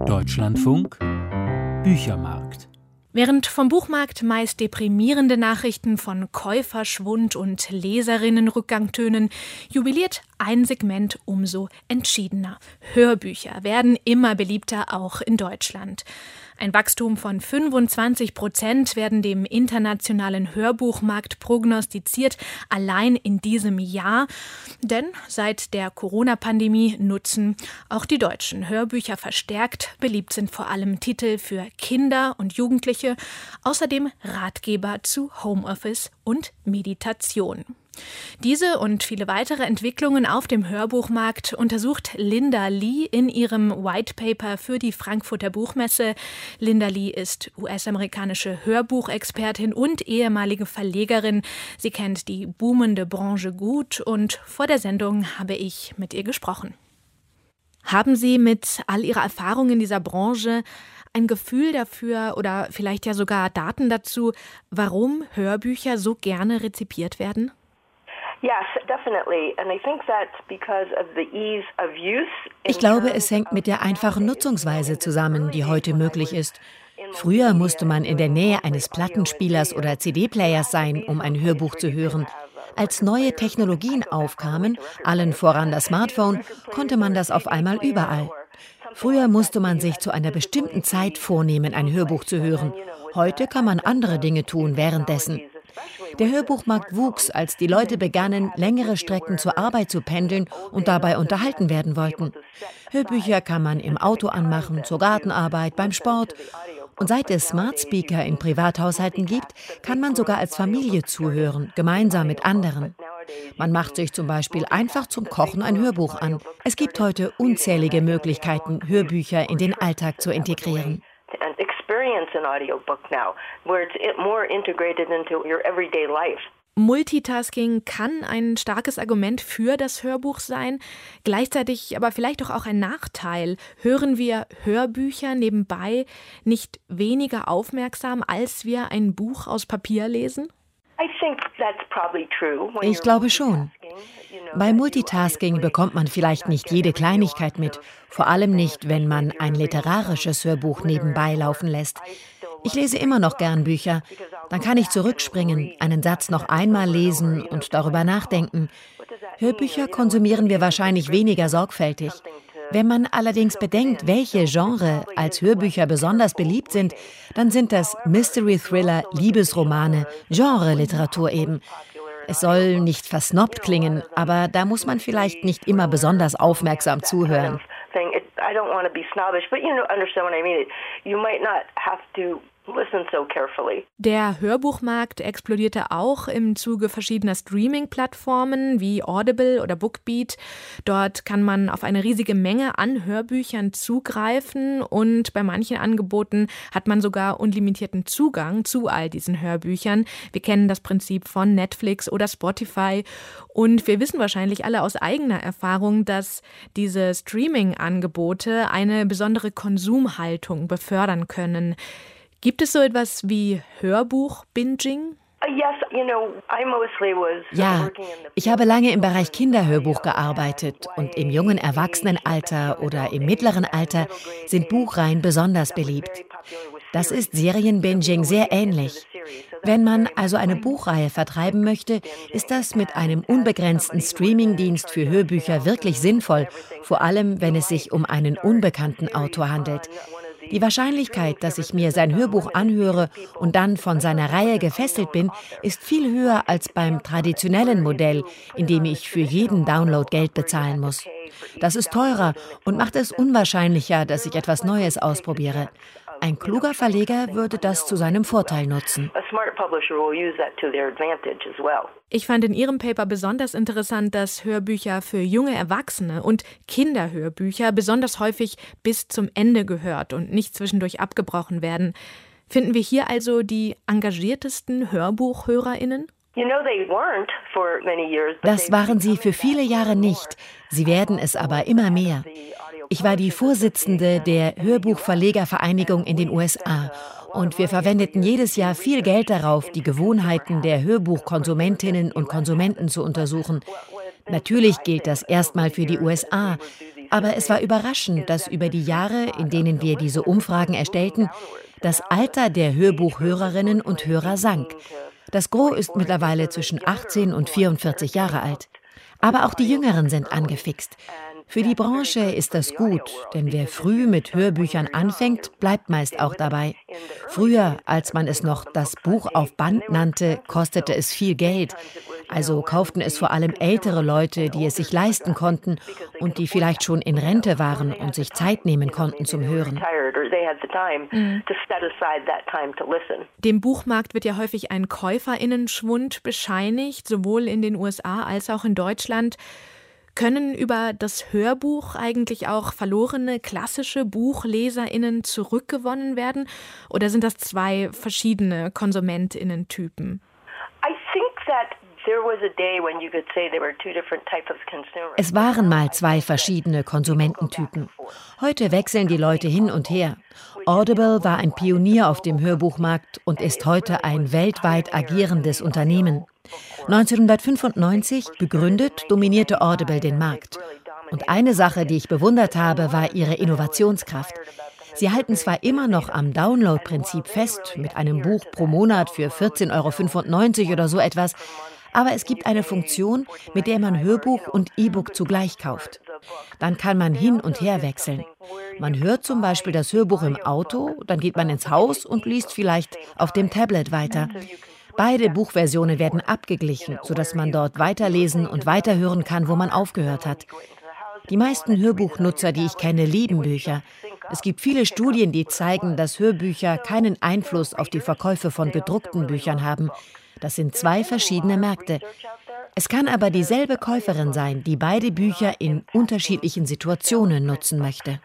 Deutschlandfunk Büchermarkt. Während vom Buchmarkt meist deprimierende Nachrichten von Käuferschwund und Leserinnenrückgang tönen, jubiliert ein Segment umso entschiedener. Hörbücher werden immer beliebter, auch in Deutschland. Ein Wachstum von 25% werden dem internationalen Hörbuchmarkt prognostiziert, allein in diesem Jahr. Denn seit der Corona-Pandemie nutzen auch die Deutschen Hörbücher verstärkt. Beliebt sind vor allem Titel für Kinder und Jugendliche, außerdem Ratgeber zu Homeoffice und Meditation. Diese und viele weitere Entwicklungen auf dem Hörbuchmarkt untersucht Linda Li in ihrem White Paper für die Frankfurter Buchmesse. Linda Li ist US-amerikanische Hörbuchexpertin und ehemalige Verlegerin. Sie kennt die boomende Branche gut und vor der Sendung habe ich mit ihr gesprochen. Haben Sie mit all Ihrer Erfahrung in dieser Branche ein Gefühl dafür oder vielleicht ja sogar Daten dazu, warum Hörbücher so gerne rezipiert werden? Ich glaube, es hängt mit der einfachen Nutzungsweise zusammen, die heute möglich ist. Früher musste man in der Nähe eines Plattenspielers oder CD-Players sein, um ein Hörbuch zu hören. Als neue Technologien aufkamen, allen voran das Smartphone, konnte man das auf einmal überall. Früher musste man sich zu einer bestimmten Zeit vornehmen, ein Hörbuch zu hören. Heute kann man andere Dinge tun währenddessen. Der Hörbuchmarkt wuchs, als die Leute begannen, längere Strecken zur Arbeit zu pendeln und dabei unterhalten werden wollten. Hörbücher kann man im Auto anmachen, zur Gartenarbeit, beim Sport. Und seit es Smart Speaker in Privathaushalten gibt, kann man sogar als Familie zuhören, gemeinsam mit anderen. Man macht sich zum Beispiel einfach zum Kochen ein Hörbuch an. Es gibt heute unzählige Möglichkeiten, Hörbücher in den Alltag zu integrieren. Multitasking kann ein starkes Argument für das Hörbuch sein, gleichzeitig aber vielleicht auch ein Nachteil. Hören wir Hörbücher nebenbei nicht weniger aufmerksam, als wir ein Buch aus Papier lesen? Ich glaube schon. Bei Multitasking bekommt man vielleicht nicht jede Kleinigkeit mit, vor allem nicht, wenn man ein literarisches Hörbuch nebenbei laufen lässt. Ich lese immer noch gern Bücher. Dann kann ich zurückspringen, einen Satz noch einmal lesen und darüber nachdenken. Hörbücher konsumieren wir wahrscheinlich weniger sorgfältig. Wenn man allerdings bedenkt, welche Genre als Hörbücher besonders beliebt sind, dann sind das Mystery Thriller, Liebesromane, Genre-Literatur eben. Es soll nicht versnobbt klingen, aber da muss man vielleicht nicht immer besonders aufmerksam zuhören. Der Hörbuchmarkt explodierte auch im Zuge verschiedener Streaming-Plattformen wie Audible oder Bookbeat. Dort kann man auf eine riesige Menge an Hörbüchern zugreifen und bei manchen Angeboten hat man sogar unlimitierten Zugang zu all diesen Hörbüchern. Wir kennen das Prinzip von Netflix oder Spotify und wir wissen wahrscheinlich alle aus eigener Erfahrung, dass diese Streaming-Angebote eine besondere Konsumhaltung befördern können. Gibt es so etwas wie Hörbuch-Binging? Ja, ich habe lange im Bereich Kinderhörbuch gearbeitet und im jungen Erwachsenenalter oder im mittleren Alter sind Buchreihen besonders beliebt. Das ist Serienbinging sehr ähnlich. Wenn man also eine Buchreihe vertreiben möchte, ist das mit einem unbegrenzten Streamingdienst für Hörbücher wirklich sinnvoll, vor allem wenn es sich um einen unbekannten Autor handelt. Die Wahrscheinlichkeit, dass ich mir sein Hörbuch anhöre und dann von seiner Reihe gefesselt bin, ist viel höher als beim traditionellen Modell, in dem ich für jeden Download Geld bezahlen muss. Das ist teurer und macht es unwahrscheinlicher, dass ich etwas Neues ausprobiere. Ein kluger Verleger würde das zu seinem Vorteil nutzen. Ich fand in Ihrem Paper besonders interessant, dass Hörbücher für junge Erwachsene und Kinderhörbücher besonders häufig bis zum Ende gehört und nicht zwischendurch abgebrochen werden. Finden wir hier also die engagiertesten HörbuchhörerInnen? Das waren sie für viele Jahre nicht. Sie werden es aber immer mehr. Ich war die Vorsitzende der Hörbuchverlegervereinigung in den USA und wir verwendeten jedes Jahr viel Geld darauf, die Gewohnheiten der Hörbuchkonsumentinnen und Konsumenten zu untersuchen. Natürlich gilt das erstmal für die USA. Aber es war überraschend, dass über die Jahre, in denen wir diese Umfragen erstellten, das Alter der Hörbuchhörerinnen und Hörer sank. Das Gros ist mittlerweile zwischen 18 und 44 Jahre alt. Aber auch die Jüngeren sind angefixt. Für die Branche ist das gut, denn wer früh mit Hörbüchern anfängt, bleibt meist auch dabei. Früher, als man es noch das Buch auf Band nannte, kostete es viel Geld. Also kauften es vor allem ältere Leute, die es sich leisten konnten und die vielleicht schon in Rente waren und sich Zeit nehmen konnten zum Hören. Dem Buchmarkt wird ja häufig ein KäuferInnenschwund bescheinigt, sowohl in den USA als auch in Deutschland. Können über das Hörbuch eigentlich auch verlorene klassische BuchleserInnen zurückgewonnen werden? Oder sind das zwei verschiedene KonsumentInnen-Typen? Es waren mal zwei verschiedene Konsumententypen. Heute wechseln die Leute hin und her. Audible war ein Pionier auf dem Hörbuchmarkt und ist heute ein weltweit agierendes Unternehmen. 1995 gegründet, dominierte Audible den Markt. Und eine Sache, die ich bewundert habe, war ihre Innovationskraft. Sie halten zwar immer noch am Download-Prinzip fest, mit einem Buch pro Monat für 14,95 € oder so etwas, aber es gibt eine Funktion, mit der man Hörbuch und E-Book zugleich kauft. Dann kann man hin und her wechseln. Man hört zum Beispiel das Hörbuch im Auto, dann geht man ins Haus und liest vielleicht auf dem Tablet weiter. Beide Buchversionen werden abgeglichen, sodass man dort weiterlesen und weiterhören kann, wo man aufgehört hat. Die meisten Hörbuchnutzer, die ich kenne, lieben Bücher. Es gibt viele Studien, die zeigen, dass Hörbücher keinen Einfluss auf die Verkäufe von gedruckten Büchern haben. Das sind zwei verschiedene Märkte. Es kann aber dieselbe Käuferin sein, die beide Bücher in unterschiedlichen Situationen nutzen möchte.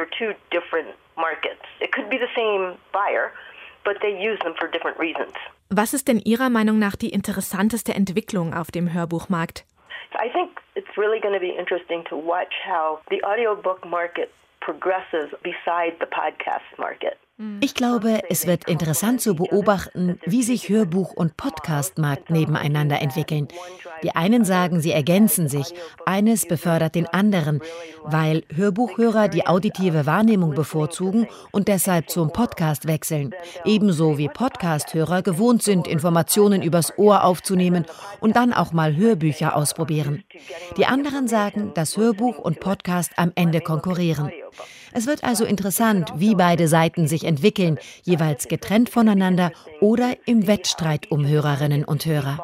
Was ist denn Ihrer Meinung nach die interessanteste Entwicklung auf dem Hörbuchmarkt? I think it's really going to be interesting to watch how the audiobook market progresses beside the podcast market. Ich glaube, es wird interessant zu beobachten, wie sich Hörbuch- und Podcast-Markt nebeneinander entwickeln. Die einen sagen, sie ergänzen sich, eines befördert den anderen, weil Hörbuchhörer die auditive Wahrnehmung bevorzugen und deshalb zum Podcast wechseln. Ebenso wie Podcast-Hörer gewohnt sind, Informationen übers Ohr aufzunehmen und dann auch mal Hörbücher ausprobieren. Die anderen sagen, dass Hörbuch und Podcast am Ende konkurrieren. Es wird also interessant, wie beide Seiten sich entwickeln, jeweils getrennt voneinander oder im Wettstreit um Hörerinnen und Hörer.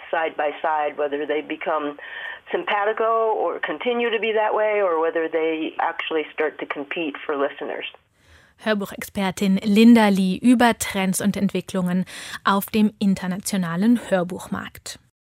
Hörbuchexpertin Linda Lee über Trends und Entwicklungen auf dem internationalen Hörbuchmarkt.